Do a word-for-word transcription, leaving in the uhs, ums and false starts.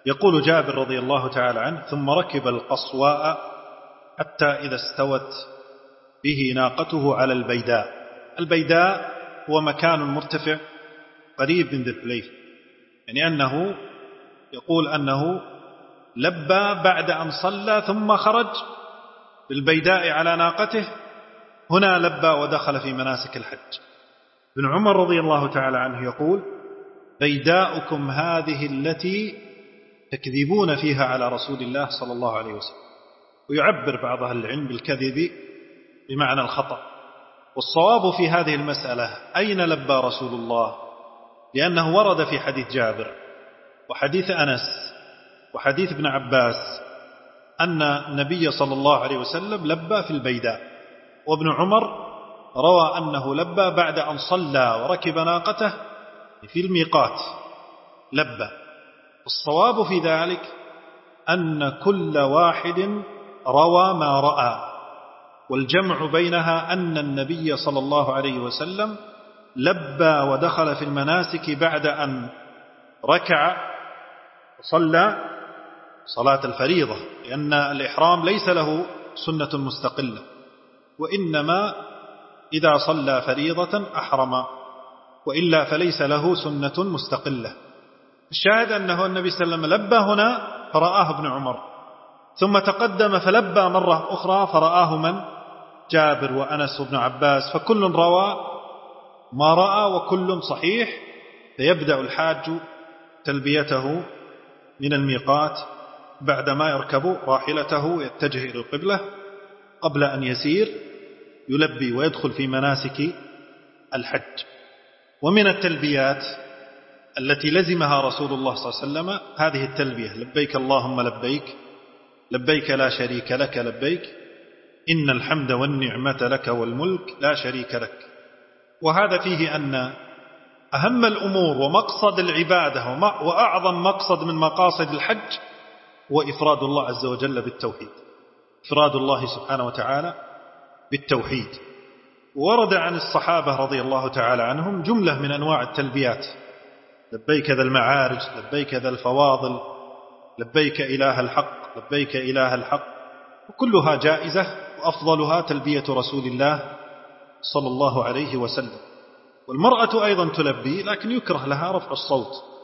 يقول جابر رضي الله تعالى عنه: ثم ركب القصواء حتى إذا استوت به ناقته على البيداء. البيداء هو مكان مرتفع قريب من ذي الحليفة، يعني أنه يقول أنه لبى بعد أن صلى ثم خرج بالبيداء على ناقته، هنا لبى ودخل في مناسك الحج. ابن عمر رضي الله تعالى عنه يقول: بيداؤكم هذه التي تكذبون فيها على رسول الله صلى الله عليه وسلم. ويعبر بعض أهل العلم بالكذب بمعنى الخطأ. والصواب في هذه المسألة أين لبى رسول الله؟ لأنه ورد في حديث جابر وحديث أنس وحديث ابن عباس أن النبي صلى الله عليه وسلم لبى في البيداء، وابن عمر روى أنه لبى بعد أن صلى وركب ناقته في الميقات لبى. الصواب في ذلك أن كل واحد روى ما رأى، والجمع بينها أن النبي صلى الله عليه وسلم لبى ودخل في المناسك بعد أن ركع وصلى صلاة الفريضة، لأن الإحرام ليس له سنة مستقلة، وإنما إذا صلى فريضة أحرم، وإلا فليس له سنة مستقلة. الشاهد أنه النبي صلى الله عليه وسلم لبى هنا فرآه ابن عمر، ثم تقدم فلبى مرة أخرى فرآه من؟ جابر وأنس وابن عباس، فكل روى ما رأى وكل صحيح. فيبدأ الحاج تلبيته من الميقات بعدما يركب راحلته يتجه إلى القبلة قبل أن يسير يلبي ويدخل في مناسك الحج. ومن التلبيات التي لزمها رسول الله صلى الله عليه وسلم هذه التلبية: لبيك اللهم لبيك، لبيك لا شريك لك لبيك، إن الحمد والنعمة لك والملك لا شريك لك. وهذا فيه أن أهم الأمور ومقصد العبادة وأعظم مقصد من مقاصد الحج هو إفراد الله عز وجل بالتوحيد، إفراد الله سبحانه وتعالى بالتوحيد. ورد عن الصحابة رضي الله تعالى عنهم جملة من أنواع التلبيات: لبيك ذا المعارج، لبيك ذا الفواضل، لبيك إله الحق، لبيك إله الحق، وكلها جائزة، وأفضلها تلبية رسول الله صلى الله عليه وسلم. والمرأة أيضا تلبي، لكن يكره لها رفع الصوت،